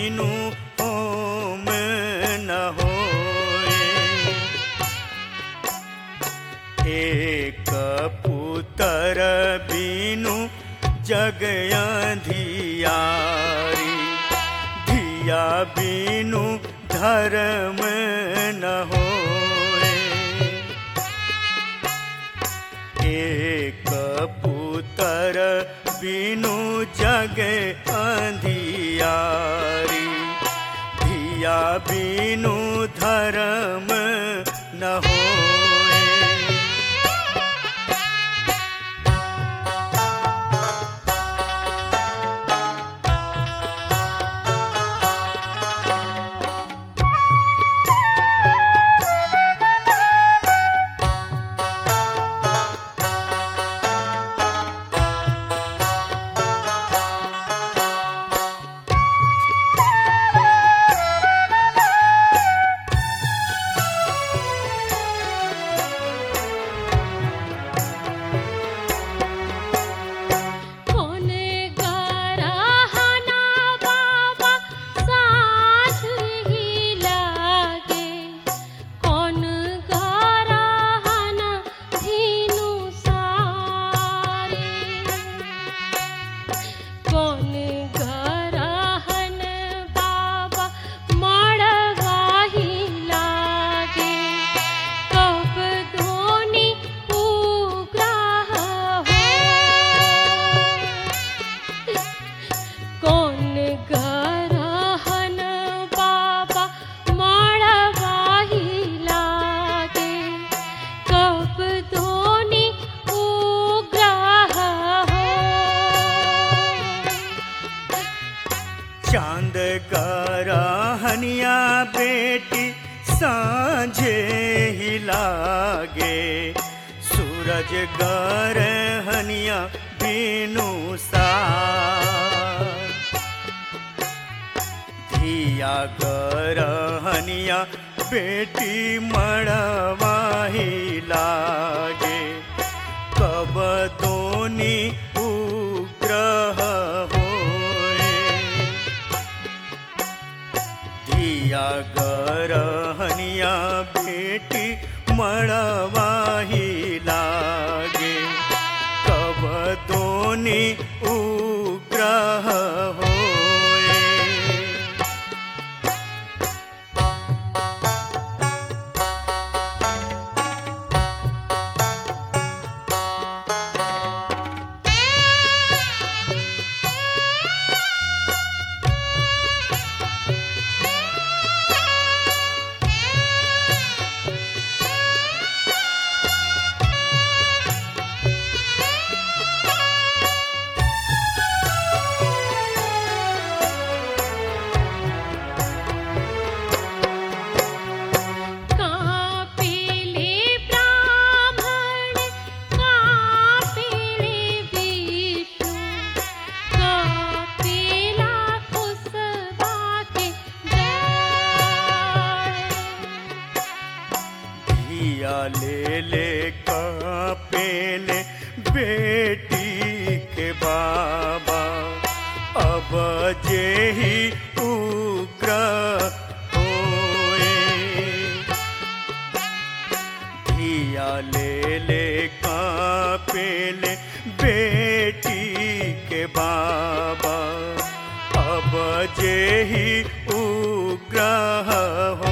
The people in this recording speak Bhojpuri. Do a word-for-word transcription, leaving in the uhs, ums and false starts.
बीनु होम न होए। एक पुत्र बीनु जग अंधियारी, धिया बीनु धर्म न होए। एक पुत्र बीनु जग अंधियारी, धिया बीनु धर्म न होए। चांद गरहनिया बेटी सांझे ही लागे, सूरज गरहनिया बीनु सार। धिया गरहनिया बेटी मड़वा ही लागे, कब दोनी उग्रह धिया गरहनिया बेटी मड़वा ही लागे, कब दोनी उग्रह होए। ले ले कापेले बेटी के बाबा, अब जेहि उग्र होए। धिया ले ले कापेले बेटी के बाबा, अब जेहि उग्र हो।